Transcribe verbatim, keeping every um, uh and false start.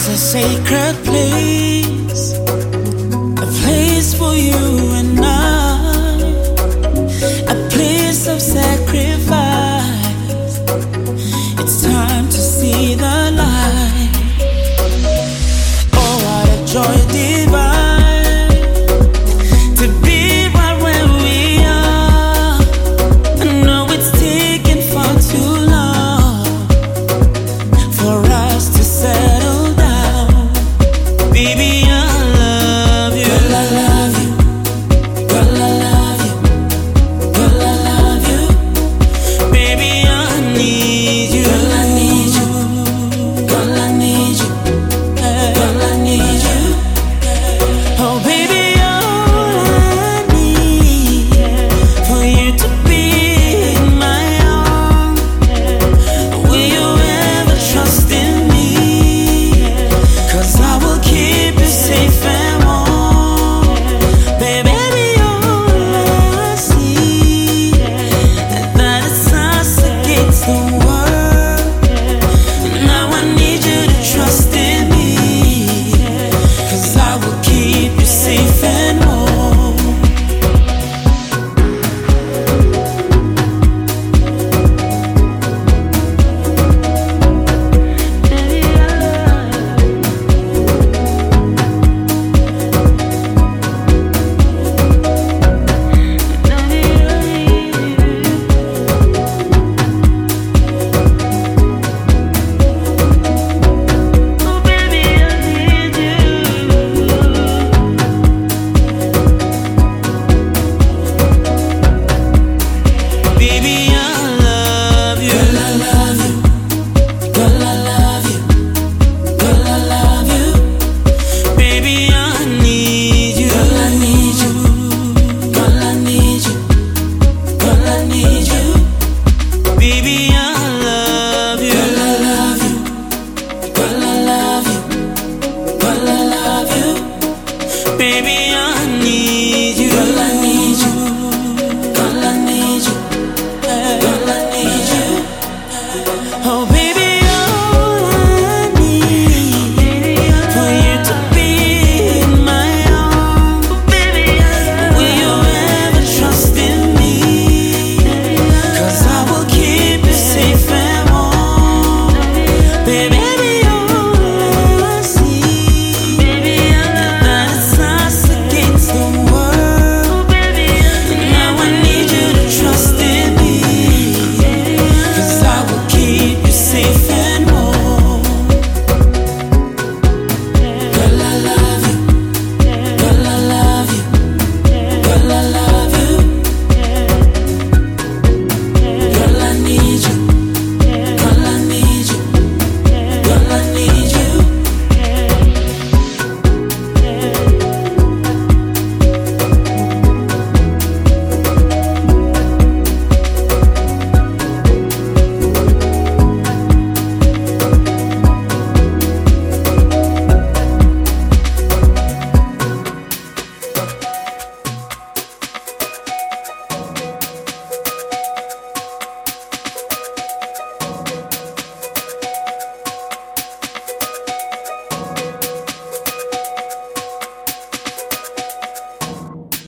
a sacred place, a place for you and I, a place of sacrifice. It's time to see the light. Oh, what a joy divine to be right where we are. I know it's taken far too long for us to settle down. Baby, I love you. Girl, I love you. Girl, I love you. Girl, I love you. Baby, I need you. Girl, I need you. Girl, I need you. Girl, I need you. Oh, baby, all I need for you to be in my arms. Will you ever trust in me? 'Cause I will keep you safe and warm. Baby, all I see is that it's us against the world. Now I need you to trust in me, 'cause I will keep you safe and warm. Baby, I love you. Girl, I love you. Girl, I love you. Girl, I love you. Baby, I need you. Girl, I need you. Girl, I need you. Girl, I need you. Baby, I love you. Girl, I love you. Girl, I love you. Girl, I love you. Baby, I need you. Girl, I need you. Girl, I need you. Girl, I need you. Oh, baby.